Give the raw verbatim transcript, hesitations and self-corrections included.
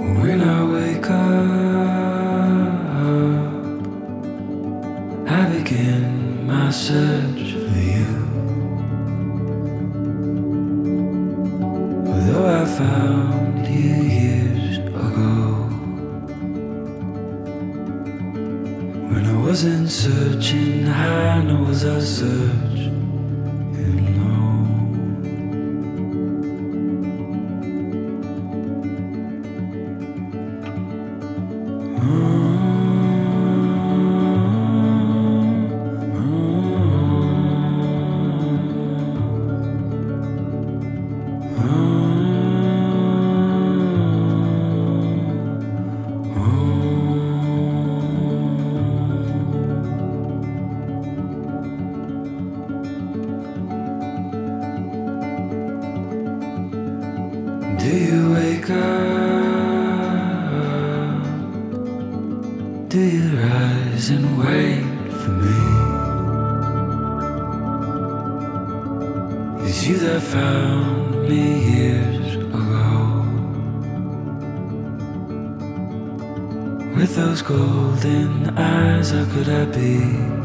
When I wake up, I begin my search for you. Although I found you years ago, when I wasn't searching high, nor was I searching low. Do you wake up? Do you rise and wait for me? It's you that found me years ago. With those golden eyes, how could I be